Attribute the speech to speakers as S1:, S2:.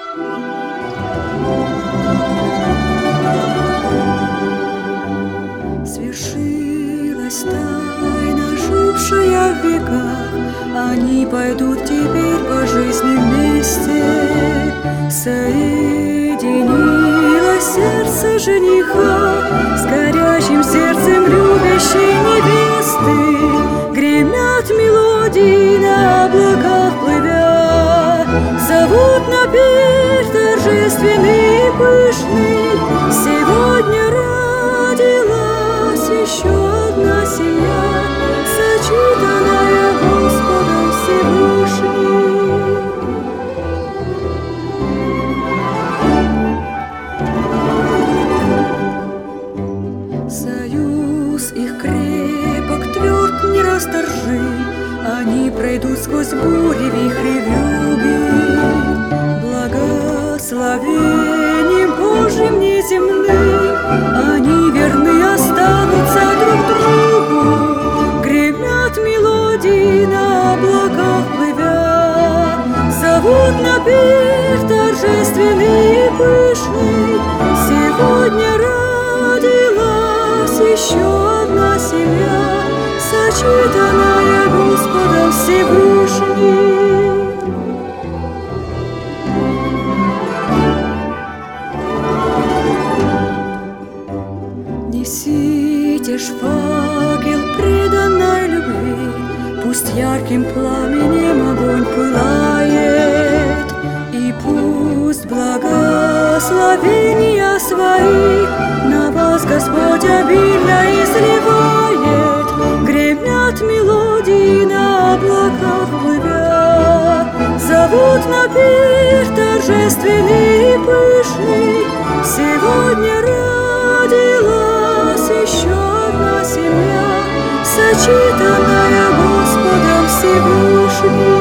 S1: Свершилась тайна, жившая в веках, они пойдут теперь по жизни вместе. Соединилось сердце жениха с горячим сердцем любящей невесты. Гремят мелодии на облаках плывя, зовут на пир торжественный и пышный. Сегодня родилась еще одна семья, сочетанная Господом Всевышним. Союз их крепок, тверд, нерасторжим, они пройдут сквозь бури, вихри, вьюги. Благословением Божьим неземным они верны останутся друг другу. Гремят мелодии на облаках плывя, зовут на пир торжественный и пышный. Сегодня родилась еще одна семья, сочетанная Господом Всевышним. Несите ж факел преданной любви, пусть ярким пламенем огонь пылает, и пусть благословения свои на вас Господь обильно изливает. Гремят мелодии на облаках плывя, зовут на пир торжественный и пышный. Сегодня родилась еще одна семья, сочетанная Господом Всевышним.